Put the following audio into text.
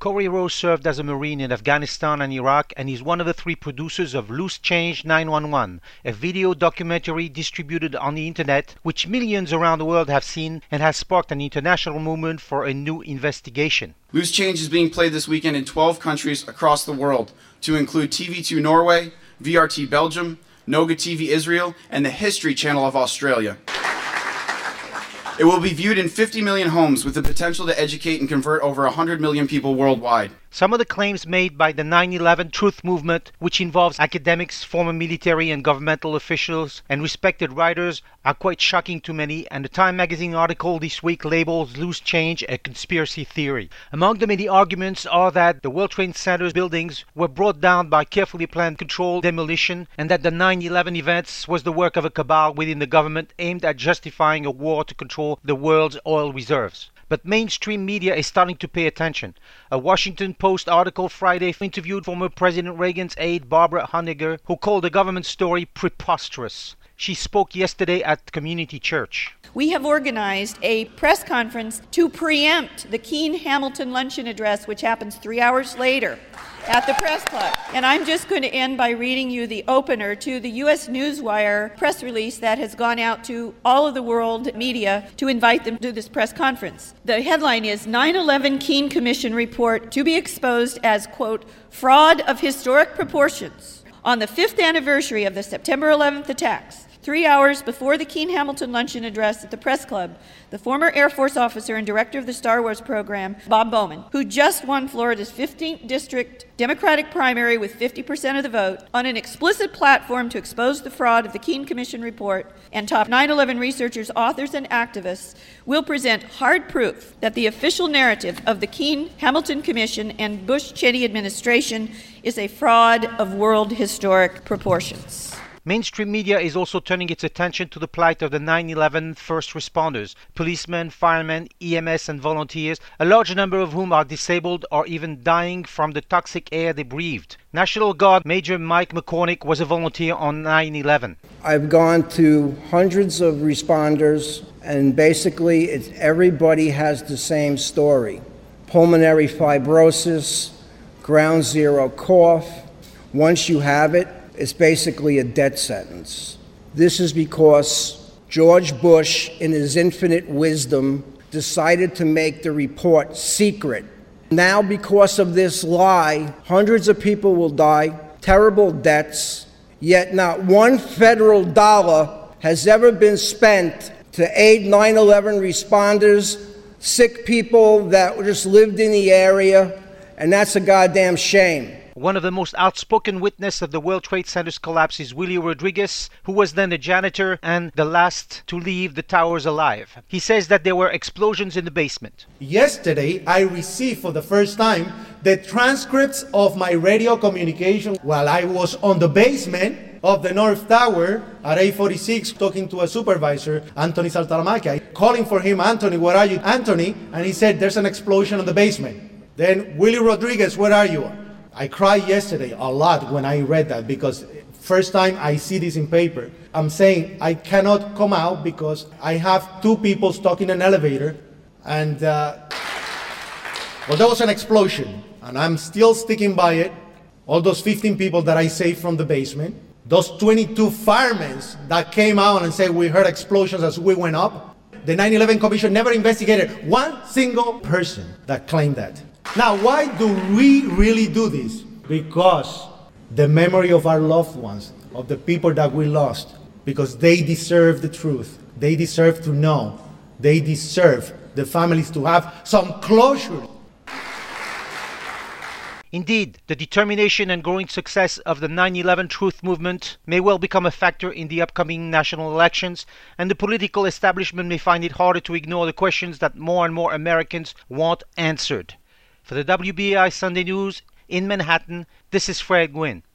Corey Rose served as a Marine in Afghanistan and Iraq, and is one of the three producers of Loose Change 911, a video documentary distributed on the internet which millions around the world have seen and has sparked an international movement for a new investigation. Loose Change is being played this weekend in 12 countries across the world, to include TV2 Norway, VRT Belgium, Noga TV Israel, and the History Channel of Australia. It will be viewed in 50 million homes with the potential to educate and convert over 100 million people worldwide. Some of the claims made by the 9/11 Truth Movement, which involves academics, former military and governmental officials, and respected writers, are quite shocking to many, and the Time magazine article this week labels Loose Change a conspiracy theory. Among the many arguments are that the World Trade Center buildings were brought down by carefully planned controlled demolition, and that the 9/11 events was the work of a cabal within the government aimed at justifying a war to control the world's oil reserves. But mainstream media is starting to pay attention. A Washington Post article Friday interviewed former President Reagan's aide Barbara Honegger, who called the government story preposterous. She spoke yesterday at Community Church. We have organized a press conference to preempt the Keene-Hamilton luncheon address, which happens 3 hours later at the Press Club. And I'm just going to end by reading you the opener to the U.S. Newswire press release that has gone out to all of the world media to invite them to this press conference. The headline is 9/11 Keene Commission Report to be exposed as, quote, fraud of historic proportions. On the 5th anniversary of the September 11th attacks, 3 hours before the Keene-Hamilton luncheon address at the Press Club, the former Air Force officer and director of the Star Wars program, Bob Bowman, who just won Florida's 15th District Democratic primary with 50% of the vote, on an explicit platform to expose the fraud of the Keene Commission report, and top 9/11 researchers, authors, and activists, will present hard proof that the official narrative of the Keene-Hamilton Commission and Bush-Cheney administration is a fraud of world historic proportions. Mainstream media is also turning its attention to the plight of the 9/11 first responders, policemen, firemen, EMS and volunteers, a large number of whom are disabled or even dying from the toxic air they breathed. National Guard Major Mike McCormick was a volunteer on 9/11. I've gone to hundreds of responders, and basically everybody has the same story. Pulmonary fibrosis, ground zero cough. Once you have it, it's basically a death sentence. This is because George Bush, in his infinite wisdom, decided to make the report secret. Now, because of this lie, hundreds of people will die, terrible deaths, yet not one federal dollar has ever been spent to aid 9/11 responders, sick people that just lived in the area, and that's a goddamn shame. One of the most outspoken witnesses of the World Trade Center's collapse is Willie Rodriguez, who was then a janitor and the last to leave the towers alive. He says that there were explosions in the basement. Yesterday, I received for the first time the transcripts of my radio communication while I was on the basement of the North Tower at 8:46 talking to a supervisor, Anthony Saltalamacchia, calling for him, Anthony, where are you, Anthony? And he said, there's an explosion in the basement. Then, Willie Rodriguez, where are you? I cried yesterday a lot when I read that, because first time I see this in paper. I'm saying I cannot come out because I have two people stuck in an elevator, and well, there was an explosion, and I'm still sticking by it. All those 15 people that I saved from the basement, those 22 firemen that came out and said we heard explosions as we went up. The 9/11 Commission never investigated one single person that claimed that. Now, why do we really do this? Because the memory of our loved ones, of the people that we lost, because they deserve the truth. They deserve to know. They deserve the families to have some closure. Indeed, the determination and growing success of the 9/11 Truth Movement may well become a factor in the upcoming national elections, and the political establishment may find it harder to ignore the questions that more and more Americans want answered. For the WBAI Sunday News in Manhattan, this is Fred Gwynn.